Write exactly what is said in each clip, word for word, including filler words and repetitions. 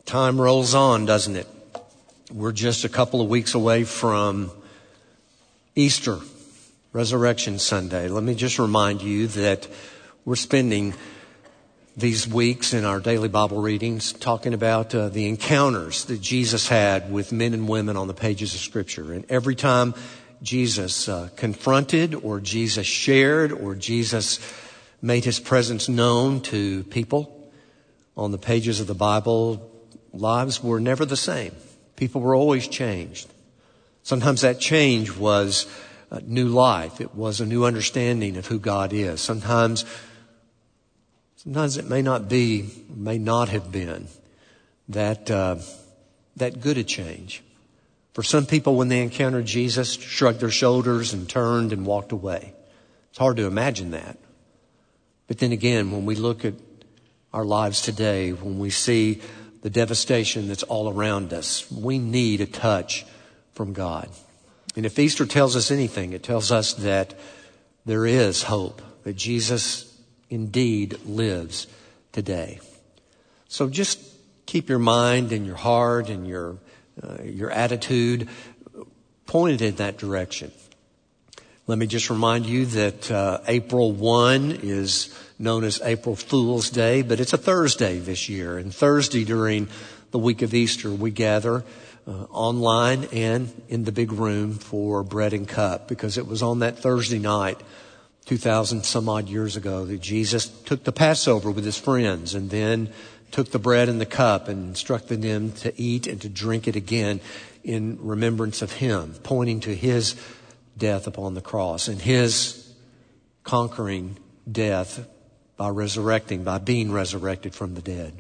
Time rolls on, doesn't it? We're just a couple of weeks away from Easter, Resurrection Sunday. Let me just remind you that we're spending these weeks in our daily Bible readings talking about uh, the encounters that Jesus had with men and women on the pages of Scripture. And every time Jesus uh, confronted or Jesus shared or Jesus made his presence known to people on the pages of the Bible, lives were never the same. People were always changed. Sometimes that change was a new life. It was a new understanding of who God is. Sometimes, sometimes it may not be, may not have been that uh, that good a change. For some people, when they encountered Jesus, shrugged their shoulders and turned and walked away. It's hard to imagine that. But then again, when we look at our lives today, when we see the devastation that's all around us, we need a touch from God. And if Easter tells us anything, it tells us that there is hope, that Jesus indeed lives today. So just keep your mind and your heart and your uh, your attitude pointed in that direction. Let me just remind you that uh, April first is known as April Fool's Day, but it's a Thursday this year. And Thursday during the week of Easter, we gather uh, online and in the big room for bread and cup, because it was on that Thursday night, two thousand some odd years ago, that Jesus took the Passover with his friends and then took the bread and the cup and instructed them to eat and to drink it again in remembrance of him, pointing to his death upon the cross and his conquering death by resurrecting, by being resurrected from the dead.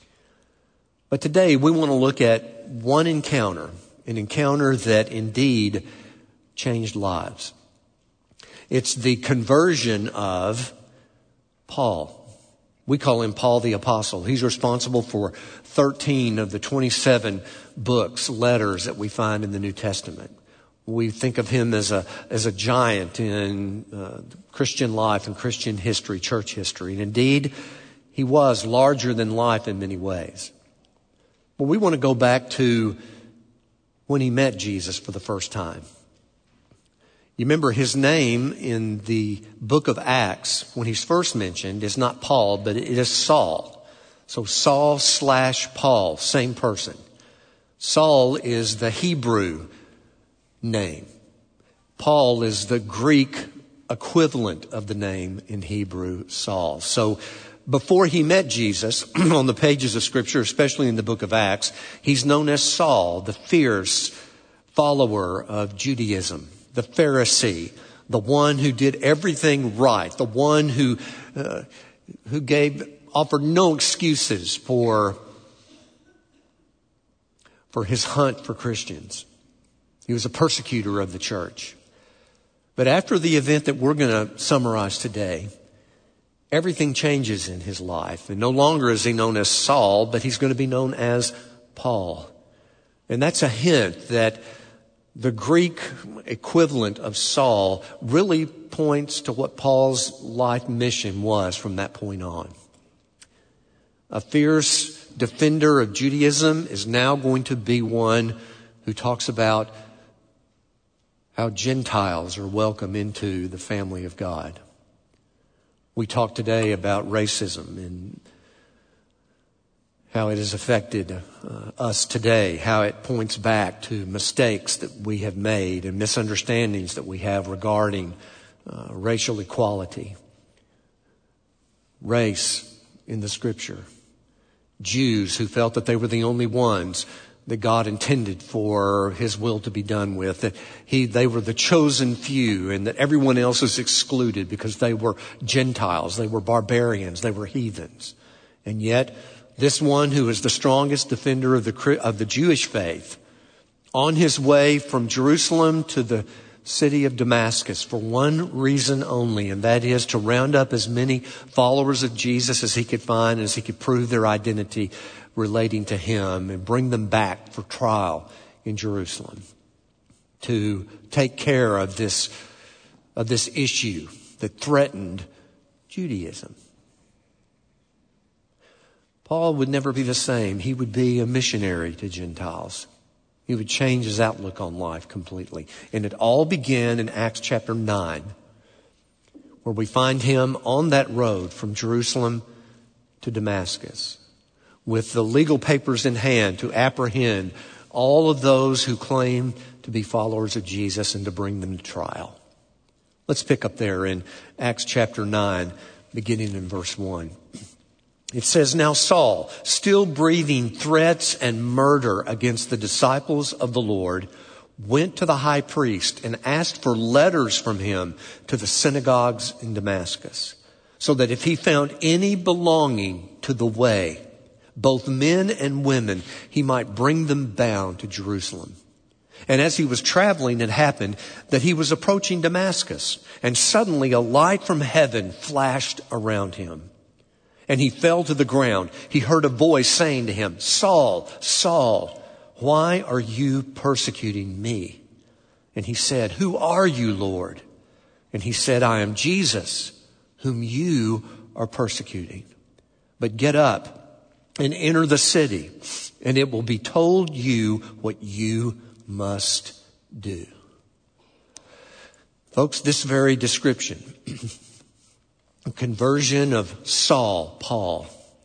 But today we want to look at one encounter, an encounter that indeed changed lives. It's the conversion of Paul. We call him Paul the Apostle. He's responsible for thirteen of the twenty-seven books, letters that we find in the New Testament. We think of him as a as a giant in uh, Christian life and Christian history, church history. And indeed, he was larger than life in many ways. But we want to go back to when he met Jesus for the first time. You remember his name in the book of Acts, when he's first mentioned, is not Paul, but it is Saul. So Saul slash Paul, same person. Saul is the Hebrew name. Paul is the Greek equivalent of the name in Hebrew, Saul. So before he met Jesus on the pages of Scripture, especially in the book of Acts, he's known as Saul, the fierce follower of Judaism, the Pharisee, the one who did everything right, the one who uh, who gave offered no excuses for for his hunt for Christians. He was a persecutor of the church. But after the event that we're going to summarize today, everything changes in his life. And no longer is he known as Saul, but he's going to be known as Paul. And that's a hint that the Greek equivalent of Saul really points to what Paul's life mission was from that point on. A fierce defender of Judaism is now going to be one who talks about how Gentiles are welcome into the family of God. We talked today about racism and how it has affected uh, us today, how it points back to mistakes that we have made and misunderstandings that we have regarding uh, racial equality, race in the Scripture, Jews who felt that they were the only ones that God intended for his will to be done with, that he, they were the chosen few and that everyone else is excluded because they were Gentiles, they were barbarians, they were heathens. And yet, this one who is the strongest defender of the, of the Jewish faith, on his way from Jerusalem to the city of Damascus for one reason only, and that is to round up as many followers of Jesus as he could find, as he could prove their identity relating to him and bring them back for trial in Jerusalem, to take care of this, of this issue that threatened Judaism. Paul would never be the same. He would be a missionary to Gentiles. He would change his outlook on life completely. And it all began in Acts chapter nine, where we find him on that road from Jerusalem to Damascus, with the legal papers in hand to apprehend all of those who claim to be followers of Jesus and to bring them to trial. Let's pick up there in Acts chapter nine, beginning in verse one. It says, "Now Saul, still breathing threats and murder against the disciples of the Lord, went to the high priest and asked for letters from him to the synagogues in Damascus, so that if he found any belonging to the way, both men and women, he might bring them bound to Jerusalem. And as he was traveling, it happened that he was approaching Damascus, and suddenly a light from heaven flashed around him. And he fell to the ground. He heard a voice saying to him, 'Saul, Saul, why are you persecuting me?' And he said, 'Who are you, Lord?' And he said, 'I am Jesus, whom you are persecuting. But get up and enter the city, and it will be told you what you must do.'" Folks, this very description, conversion of Saul, Paul,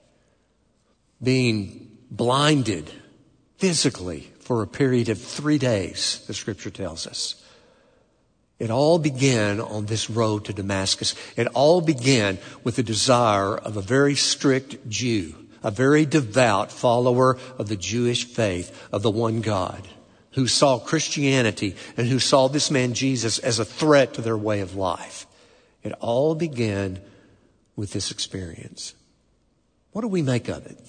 being blinded physically for a period of three days, the scripture tells us. It all began on this road to Damascus. It all began with the desire of a very strict Jew, a very devout follower of the Jewish faith of the one God, who saw Christianity and who saw this man Jesus as a threat to their way of life. It all began with this experience. What do we make of it?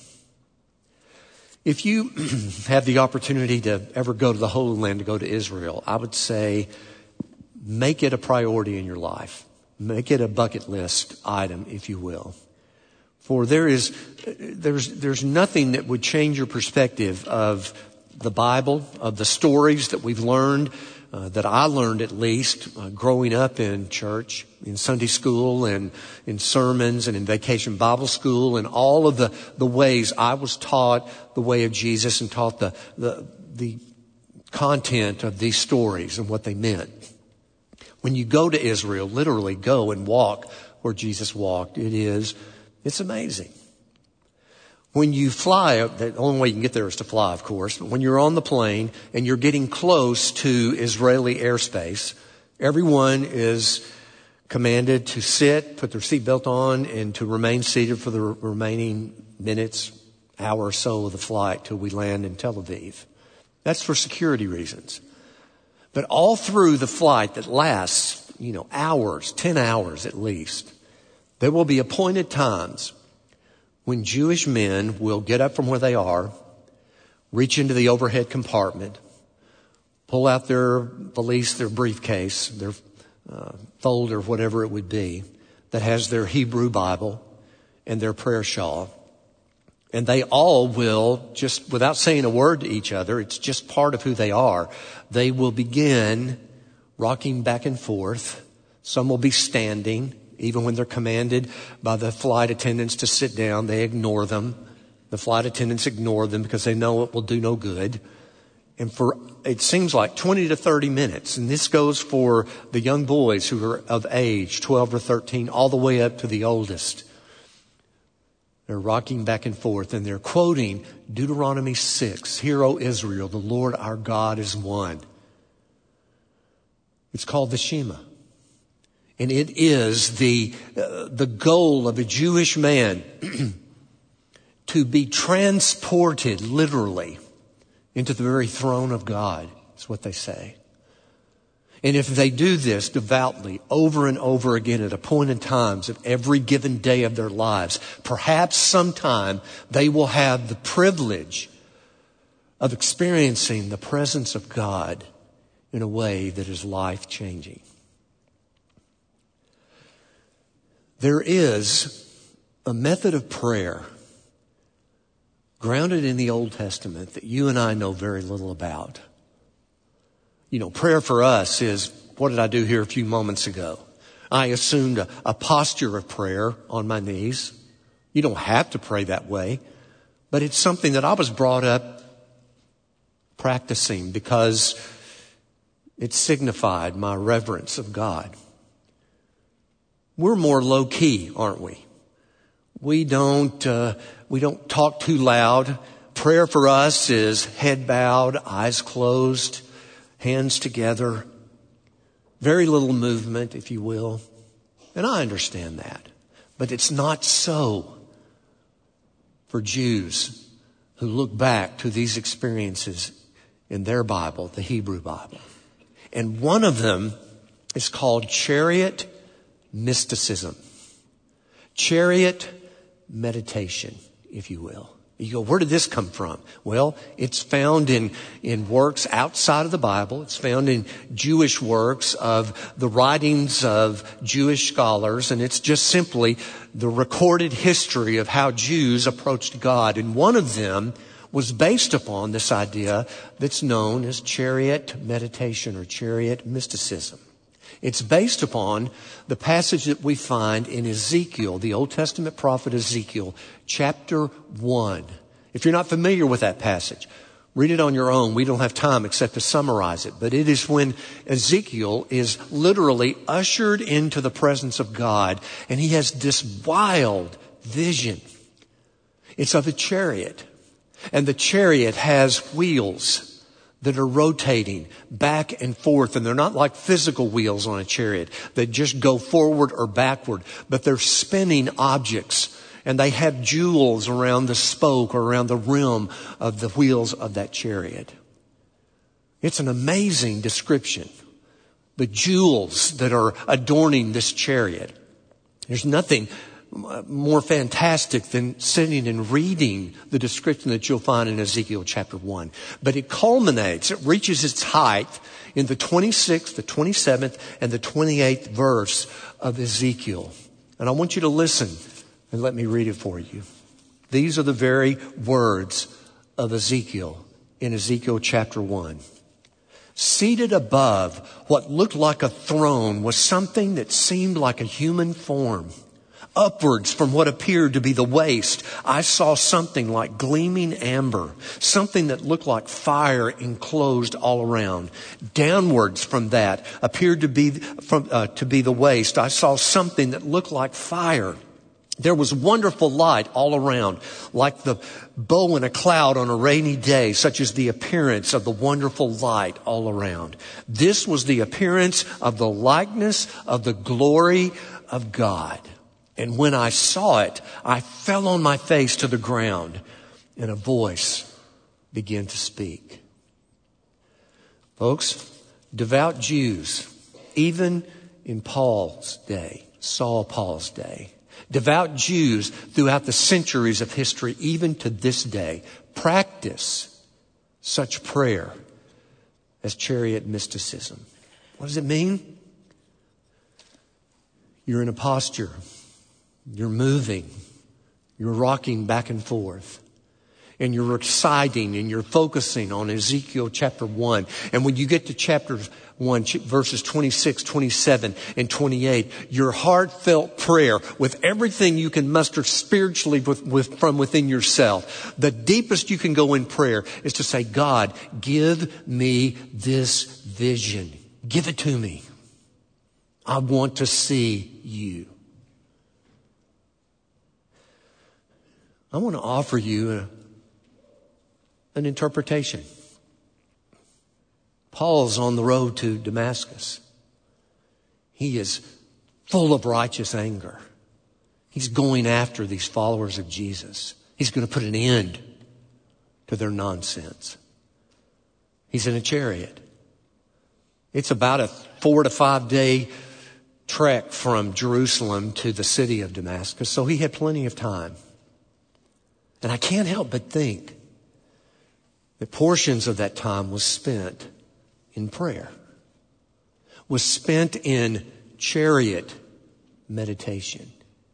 If you have the opportunity to ever go to the Holy Land, to go to Israel, I would say make it a priority in your life. Make it a bucket list item, if you will. For there is, there's, there's nothing that would change your perspective of the Bible, of the stories that we've learned, uh, that I learned at least, uh, growing up in church, in Sunday school and in sermons and in vacation Bible school, and all of the, the ways I was taught the way of Jesus and taught the, the, the content of these stories and what they meant. When you go to Israel, literally go and walk where Jesus walked, it is, it's amazing. When you fly, the only way you can get there is to fly, of course, but when you're on the plane and you're getting close to Israeli airspace, everyone is commanded to sit, put their seatbelt on, and to remain seated for the remaining minutes, hour or so of the flight till we land in Tel Aviv. That's for security reasons. But all through the flight that lasts, you know, hours, ten hours at least, there will be appointed times when Jewish men will get up from where they are, reach into the overhead compartment, pull out their valise, their briefcase, their uh, folder, whatever it would be, that has their Hebrew Bible and their prayer shawl. And they all will, just without saying a word to each other, it's just part of who they are, they will begin rocking back and forth. Some will be standing. Even when they're commanded by the flight attendants to sit down, they ignore them. The flight attendants ignore them because they know it will do no good. And for, it seems like twenty to thirty minutes. And this goes for the young boys who are of age, twelve or thirteen, all the way up to the oldest. They're rocking back and forth and they're quoting Deuteronomy six. "Hear, O Israel, the Lord our God is one." It's called the Shema. And it is the, uh, the goal of a Jewish man to be transported literally into the very throne of God. That's what they say. And if they do this devoutly over and over again at appointed times of every given day of their lives, perhaps sometime they will have the privilege of experiencing the presence of God in a way that is life-changing. There is a method of prayer grounded in the Old Testament that you and I know very little about. You know, prayer for us is, what did I do here a few moments ago? I assumed a, a posture of prayer on my knees. You don't have to pray that way. but it's something that I was brought up practicing because it signified my reverence of God. We're more low key, aren't we? We don't, uh, we don't talk too loud. Prayer for us is head bowed, eyes closed, hands together. Very little movement, if you will. And I understand that. But it's not so for Jews who look back to these experiences in their Bible, the Hebrew Bible. And one of them is called chariot mysticism. Chariot meditation, if you will. You go, where did this come from? Well, it's found in, in works outside of the Bible. It's found in Jewish works of the writings of Jewish scholars. And it's just simply the recorded history of how Jews approached God. And one of them was based upon this idea that's known as chariot meditation or chariot mysticism. It's based upon the passage that we find in Ezekiel, the Old Testament prophet Ezekiel, chapter one. If you're not familiar with that passage, read it on your own. We don't have time except to summarize it. But it is when Ezekiel is literally ushered into the presence of God, and he has this wild vision. It's of a chariot, and the chariot has wheels that are rotating back and forth. And they're not like physical wheels on a chariot that just go forward or backward, but they're spinning objects. And they have jewels around the spoke or around the rim of the wheels of that chariot. It's an amazing description. The jewels that are adorning this chariot. There's nothing more fantastic than sitting and reading the description that you'll find in Ezekiel chapter one. But it culminates, it reaches its height in the twenty-sixth, the twenty-seventh, and the twenty-eighth verse of Ezekiel. And I want you to listen and let me read it for you. These are the very words of Ezekiel in Ezekiel chapter one. Seated above what looked like a throne was something that seemed like a human form. Upwards from what appeared to be the waist, I saw something like gleaming amber, something that looked like fire enclosed all around. Downwards from that appeared to be from uh, to be the waist, I saw something that looked like fire. There was wonderful light all around, like the bow in a cloud on a rainy day, such as the appearance of the wonderful light all around. This was the appearance of the likeness of the glory of God. And when I saw it, I fell on my face to the ground, and a voice began to speak. Folks, devout Jews, even in Paul's day, Saul Paul's day, devout Jews throughout the centuries of history, even to this day, practice such prayer as chariot mysticism. What does it mean? You're in a posture. You're moving. You're rocking back and forth. And you're reciting and you're focusing on Ezekiel chapter one. And when you get to chapter one, verses twenty-six, twenty-seven, and twenty-eight, your heartfelt prayer with everything you can muster spiritually with, with, from within yourself. The deepest you can go in prayer is to say, God, give me this vision. Give it to me. I want to see you. I want to offer you a, an interpretation. Paul's on the road to Damascus. He is full of righteous anger. He's going after these followers of Jesus. He's going to put an end to their nonsense. He's in a chariot. It's about a four to five day trek from Jerusalem to the city of Damascus, so he had plenty of time. And I can't help but think that portions of that time was spent in prayer, was spent in chariot meditation.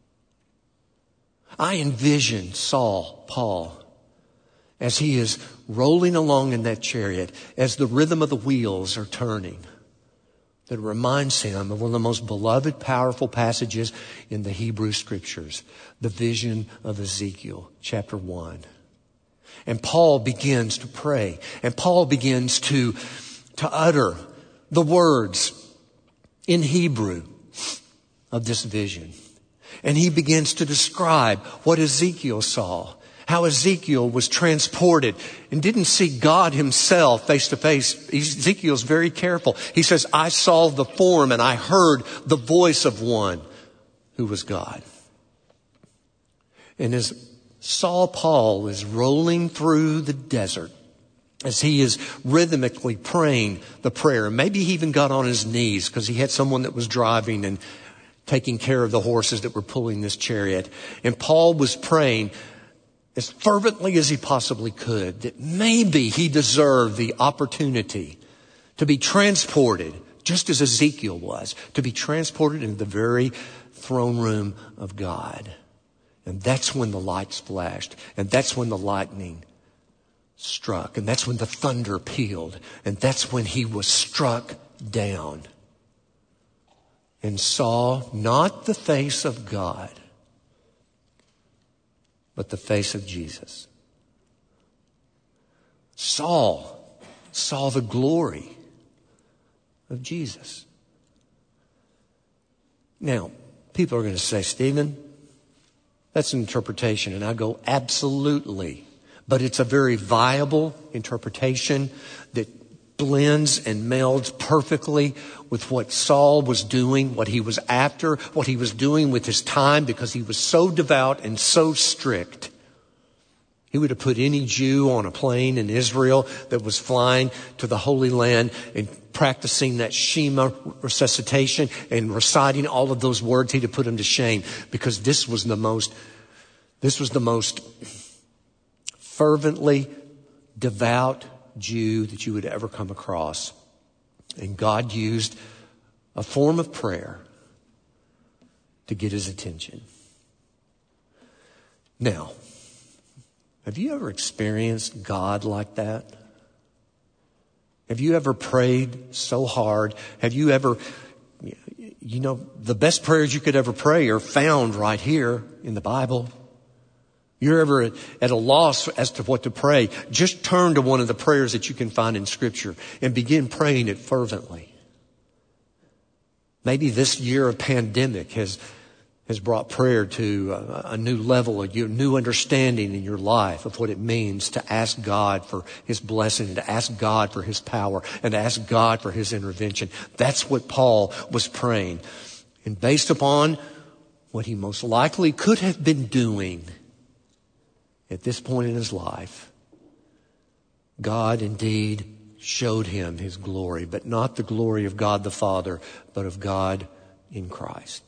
I envision Saul, Paul, as he is rolling along in that chariot, as the rhythm of the wheels are turning, that reminds him of one of the most beloved, powerful passages in the Hebrew Scriptures, the vision of Ezekiel, chapter one. And Paul begins to pray. And Paul begins to, to utter the words in Hebrew of this vision. And he begins to describe what Ezekiel saw. How Ezekiel was transported and didn't see God himself face to face. Ezekiel's very careful. He says, I saw the form and I heard the voice of one who was God. And as Saul Paul is rolling through the desert, as he is rhythmically praying the prayer, maybe he even got on his knees because he had someone that was driving and taking care of the horses that were pulling this chariot. And Paul was praying as fervently as he possibly could that maybe he deserved the opportunity to be transported, just as Ezekiel was, to be transported into the very throne room of God. And that's when the lights flashed. And that's when the lightning struck. And that's when the thunder pealed. And that's when he was struck down and saw not the face of God, but the face of Jesus. Saul saw the glory of Jesus. Now, people are going to say, Stephen, that's an interpretation. And I go, absolutely. But it's a very viable interpretation that blends and melds perfectly with what Saul was doing, what he was after, what he was doing with his time, because he was so devout and so strict. He would have put any Jew on a plane in Israel that was flying to the Holy Land and practicing that Shema recitation and reciting all of those words. He'd have put him to shame, because this was the most, this was the most fervently devout Jew that you would ever come across. And God used a form of prayer to get his attention. Now, have you ever experienced God like that? Have you ever prayed so hard? Have you ever, you know, the best prayers you could ever pray are found right here in the Bible. You're ever at a loss as to what to pray, just turn to one of the prayers that you can find in Scripture and begin praying it fervently. Maybe this year of pandemic has has brought prayer to a, a new level, a new understanding in your life of what it means to ask God for his blessing, and to ask God for his power, and to ask God for his intervention. That's what Paul was praying. And based upon what he most likely could have been doing at this point in his life, God indeed showed him his glory, but not the glory of God the Father, but of God in Christ.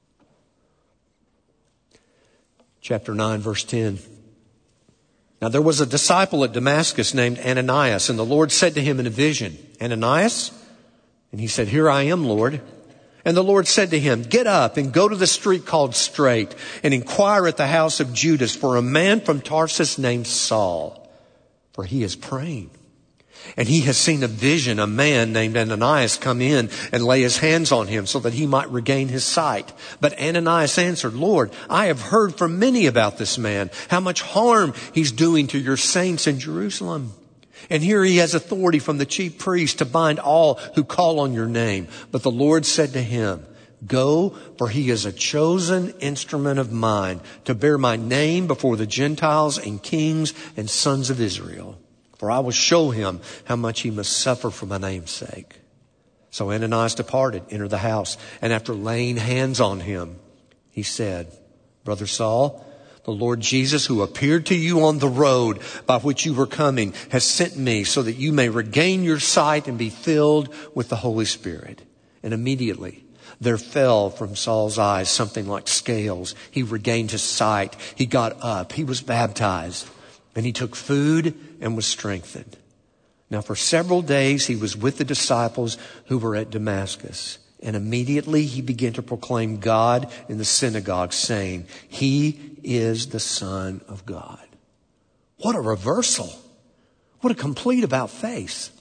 Chapter nine, verse ten. Now there was a disciple at Damascus named Ananias, and the Lord said to him in a vision, Ananias? And he said, Here I am, Lord. And the Lord said to him, Get up and go to the street called Straight, and inquire at the house of Judas for a man from Tarsus named Saul, for he is praying. And he has seen a vision, a man named Ananias come in and lay his hands on him so that he might regain his sight. But Ananias answered, Lord, I have heard from many about this man, how much harm he's doing to your saints in Jerusalem. And here he has authority from the chief priest to bind all who call on your name. But the Lord said to him, Go, for he is a chosen instrument of mine to bear my name before the Gentiles and kings and sons of Israel. For I will show him how much he must suffer for my name's sake. So Ananias departed, entered the house, and after laying hands on him, he said, Brother Saul, the Lord Jesus, who appeared to you on the road by which you were coming, has sent me so that you may regain your sight and be filled with the Holy Spirit. And immediately there fell from Saul's eyes something like scales. He regained his sight. He got up. He was baptized. And he took food and was strengthened. Now for several days he was with the disciples who were at Damascus. And immediately he began to proclaim God in the synagogue, saying, He is the Son of God. What a reversal. What a complete about face.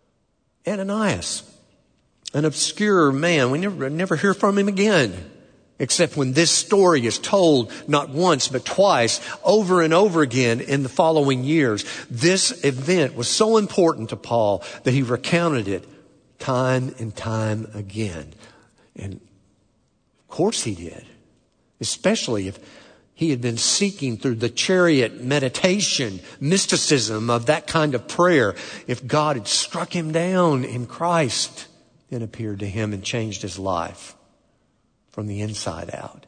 Ananias, an obscure man. We never, never hear from him again. Except when this story is told not once but twice, over and over again in the following years. This event was so important to Paul that he recounted it time and time again. And of course he did. Especially if he had been seeking through the chariot meditation, mysticism of that kind of prayer. If God had struck him down in Christ and appeared to him and changed his life from the inside out.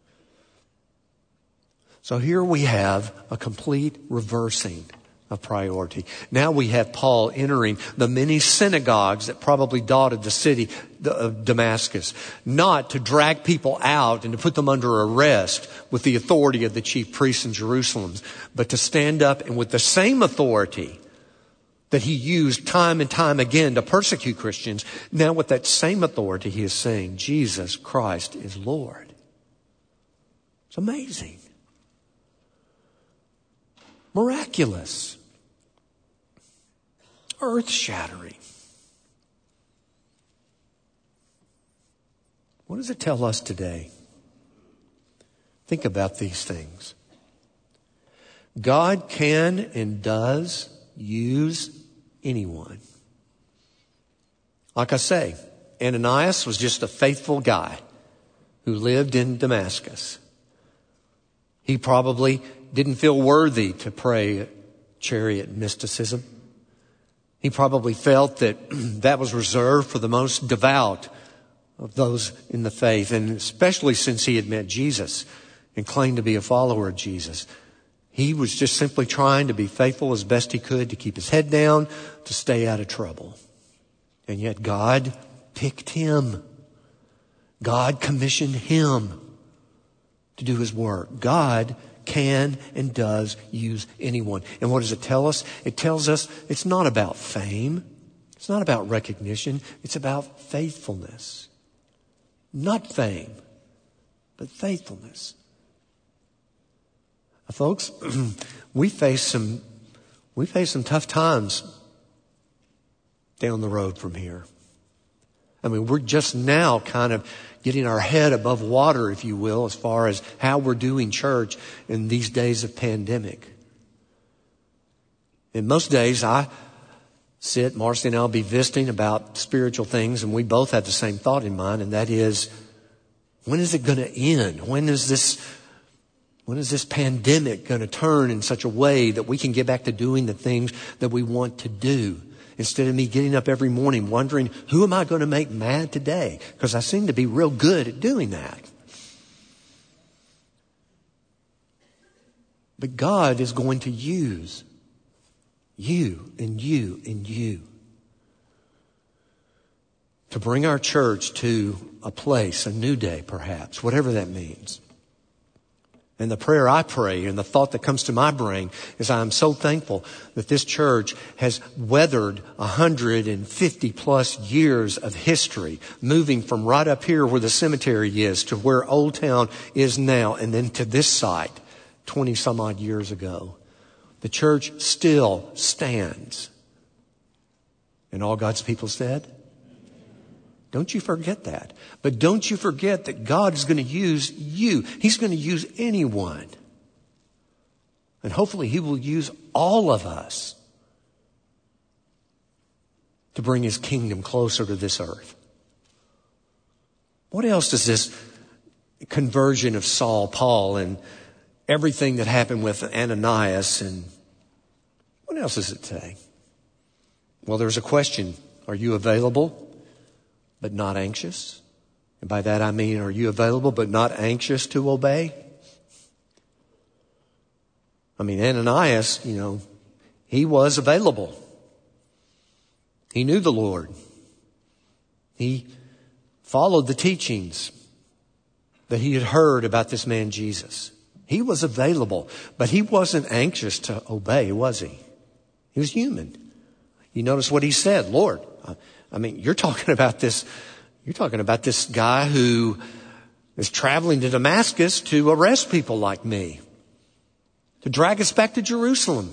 So here we have a complete reversing of priority. Now we have Paul entering the many synagogues that probably dotted the city of Damascus, not to drag people out and to put them under arrest with the authority of the chief priests in Jerusalem, but to stand up and with the same authority that he used time and time again to persecute Christians, now with that same authority he is saying, Jesus Christ is Lord. It's amazing. Miraculous. Earth-shattering. What does it tell us today? Think about these things. God can and does use anyone. Like I say, Ananias was just a faithful guy who lived in Damascus. He probably didn't feel worthy to pray chariot mysticism. He probably felt that that was reserved for the most devout of those in the faith, and especially since he had met Jesus and claimed to be a follower of Jesus. He was just simply trying to be faithful as best he could to keep his head down, to stay out of trouble. And yet God picked him. God commissioned him to do his work. God can and does use anyone. And what does it tell us? It tells us it's not about fame. It's not about recognition. It's about faithfulness. Not fame, but faithfulness. Folks, we face some we face some tough times down the road from here. I mean, we're just now kind of getting our head above water, if you will, as far as how we're doing church in these days of pandemic. And most days I sit, Marcy and I'll be visiting about spiritual things, and we both have the same thought in mind, and that is, when is it going to end? When is this When is this pandemic going to turn in such a way that we can get back to doing the things that we want to do? Instead of me getting up every morning wondering, who am I going to make mad today? Because I seem to be real good at doing that. But God is going to use you and you and you to bring our church to a place, a new day perhaps, whatever that means. And the prayer I pray and the thought that comes to my brain is I'm so thankful that this church has weathered one hundred fifty plus years of history, moving from right up here where the cemetery is to where Old Town is now, and then to this site twenty some odd years ago. The church still stands. And all God's people said, don't you forget that. But don't you forget that God is going to use you. He's going to use anyone. And hopefully He will use all of us to bring His kingdom closer to this earth. What else does this conversion of Saul, Paul, and everything that happened with Ananias, and what else does it say? Well, there's a question. Are you available but not anxious? And by that I mean, are you available but not anxious to obey? I mean, Ananias, you know, he was available. He knew the Lord. He followed the teachings that he had heard about this man Jesus. He was available, but he wasn't anxious to obey, was he? He was human. You notice what he said, Lord, I mean, you're talking about this, you're talking about this guy who is traveling to Damascus to arrest people like me, to drag us back to Jerusalem.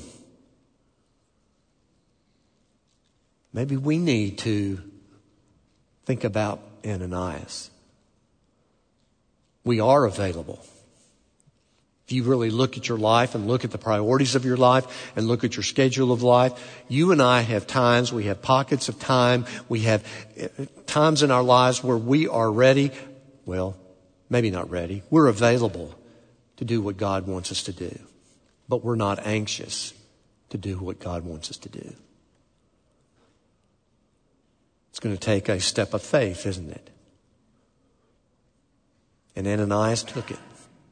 Maybe we need to think about Ananias. We are available. If you really look at your life and look at the priorities of your life and look at your schedule of life, you and I have times, we have pockets of time, we have times in our lives where we are ready. Well, maybe not ready. We're available to do what God wants us to do, but we're not anxious to do what God wants us to do. It's going to take a step of faith, isn't it? And Ananias took it.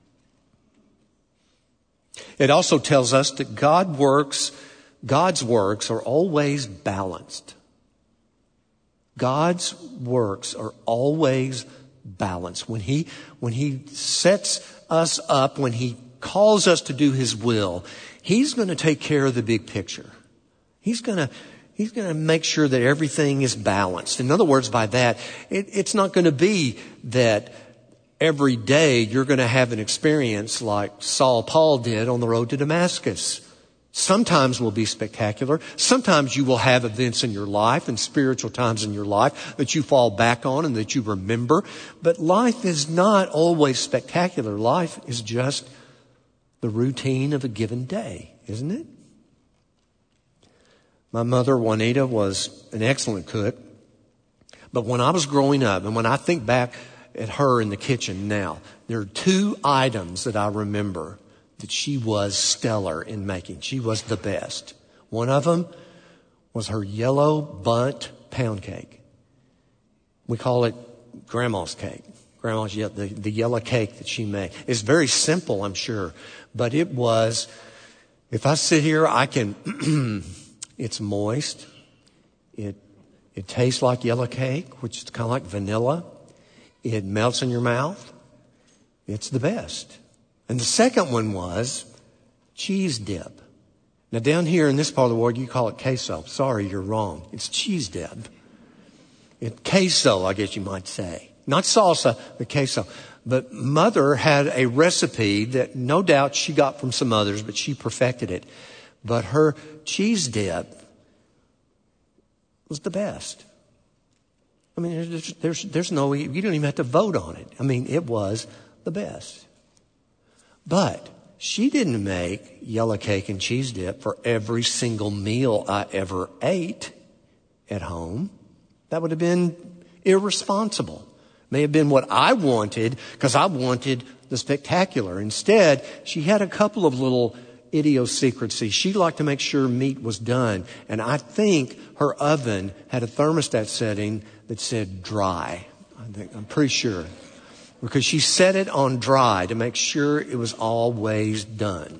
It also tells us that God works, God's works are always balanced. God's works are always balanced. When He, when He sets us up, when He calls us to do His will, He's going to take care of the big picture. He's going to, He's going to make sure that everything is balanced. In other words, by that, it, it's not going to be that every day you're going to have an experience like Saul Paul did on the road to Damascus. Sometimes will be spectacular. Sometimes you will have events in your life and spiritual times in your life that you fall back on and that you remember. But life is not always spectacular. Life is just the routine of a given day, isn't it? My mother, Juanita, was an excellent cook. But when I was growing up, and when I think back at her in the kitchen now, there are two items that I remember that she was stellar in making. She was the best. One of them was her yellow bundt pound cake. We call it Grandma's cake. Grandma's, the, the yellow cake that she made. It's very simple, I'm sure. But it was, if I sit here, I can, it's moist. It, it tastes like yellow cake, which is kind of like vanilla. It melts in your mouth. It's the best. And the second one was cheese dip. Now down here in this part of the world, you call it queso. Sorry, you're wrong. It's cheese dip. It, queso, I guess you might say. Not salsa, but queso. But Mother had a recipe that no doubt she got from some others, but she perfected it. But her cheese dip was the best. I mean, there's, there's, there's no, you don't even have to vote on it. I mean, it was the best. But she didn't make yellow cake and cheese dip for every single meal I ever ate at home. That would have been irresponsible. May have been what I wanted because I wanted the spectacular. Instead, she had a couple of little idiosyncrasies. She liked to make sure meat was done. And I think her oven had a thermostat setting that said dry. I think, I'm pretty sure. Because she set it on dry to make sure it was always done.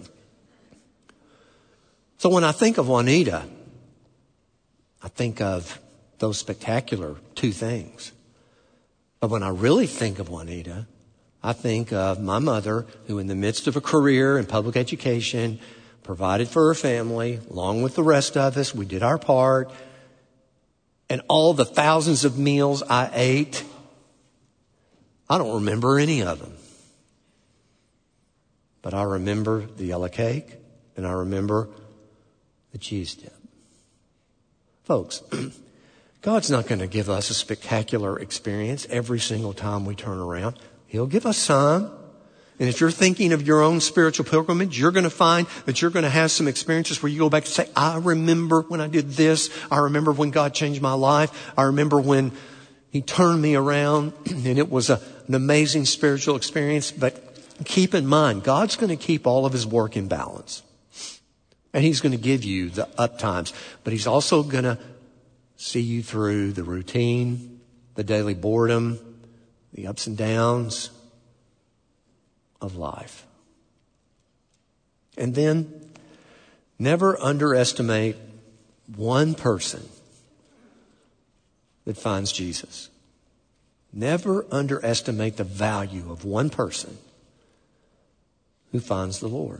So when I think of Juanita, I think of those spectacular two things. But when I really think of Juanita, I think of my mother, who in the midst of a career in public education, provided for her family, along with the rest of us. We did our part. And all the thousands of meals I ate, I don't remember any of them. But I remember the yellow cake, and I remember the cheese dip. Folks, God's not going to give us a spectacular experience every single time we turn around. He'll give us some. And if you're thinking of your own spiritual pilgrimage, you're going to find that you're going to have some experiences where you go back and say, I remember when I did this. I remember when God changed my life. I remember when He turned me around and it was a, an amazing spiritual experience. But keep in mind, God's going to keep all of His work in balance. And He's going to give you the up times. But He's also going to see you through the routine, the daily boredom, the ups and downs of life. And then never underestimate one person that finds Jesus. Never underestimate the value of one person who finds the Lord.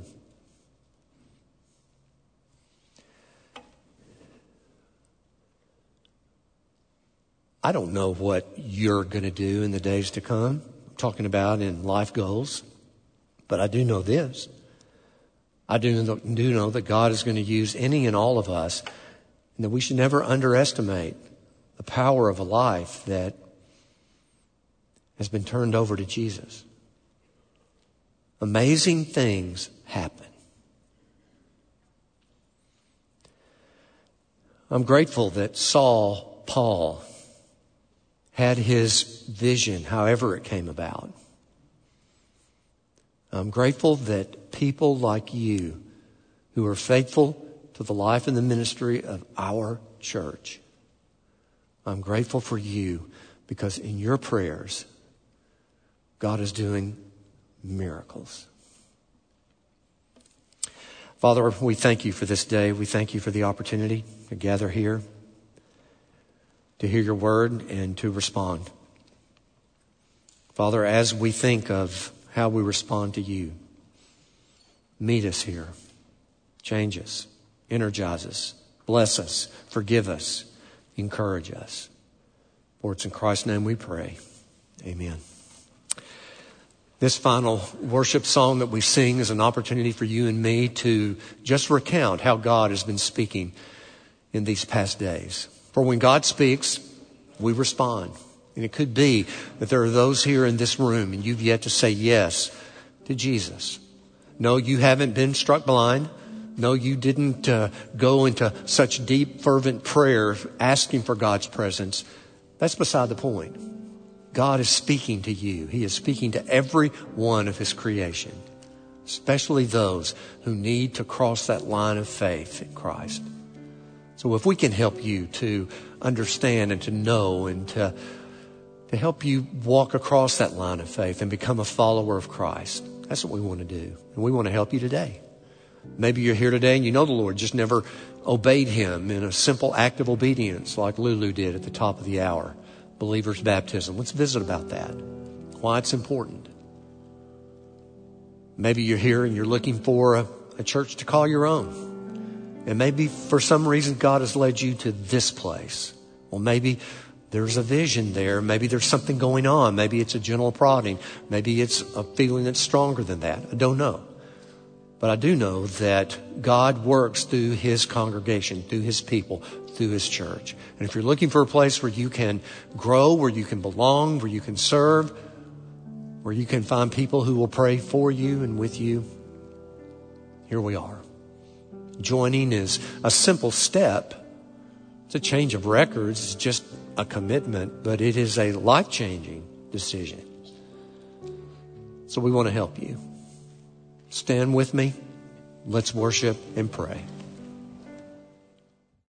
I don't know what you're going to do in the days to come. I'm talking about in life goals. But I do know this. I do know, do know that God is going to use any and all of us, and that we should never underestimate the power of a life that has been turned over to Jesus. amazing things happen. I'm grateful that Saul, Paul, had his vision, however it came about. I'm grateful that people like you who are faithful to the life and the ministry of our church, I'm grateful for you because in your prayers, God is doing miracles. Father, we thank you for this day. We thank you for the opportunity to gather here, to hear your word and to respond. Father, as we think of how we respond to you, meet us here, change us, energize us, bless us, forgive us, encourage us. For it's in Christ's name we pray. Amen. This final worship song that we sing is an opportunity for you and me to just recount how God has been speaking in these past days. For when God speaks, we respond. And it could be that there are those here in this room and you've yet to say yes to Jesus. No, you haven't been struck blind. No, you didn't uh, go into such deep, fervent prayer asking for God's presence. That's beside the point. God is speaking to you. He is speaking to every one of his creation, especially those who need to cross that line of faith in Christ. So if we can help you to understand and to know and to, to help you walk across that line of faith and become a follower of Christ, that's what we want to do. And we want to help you today. Maybe you're here today and you know the Lord, just never obeyed him in a simple act of obedience like Lulu did at the top of the hour. Believer's baptism. Let's visit about that. Why it's important. Maybe you're here and you're looking for a, a church to call your own. And maybe for some reason God has led you to this place. Well, maybe there's a vision there. Maybe there's something going on. Maybe it's a gentle prodding. Maybe it's a feeling that's stronger than that. I don't know. But I do know that God works through his congregation, through his people, through his church. And if you're looking for a place where you can grow, where you can belong, where you can serve, where you can find people who will pray for you and with you, here we are. Joining is a simple step. It's a change of records. It's just a commitment, but it is a life-changing decision. So we want to help you. Stand with me. Let's worship and pray.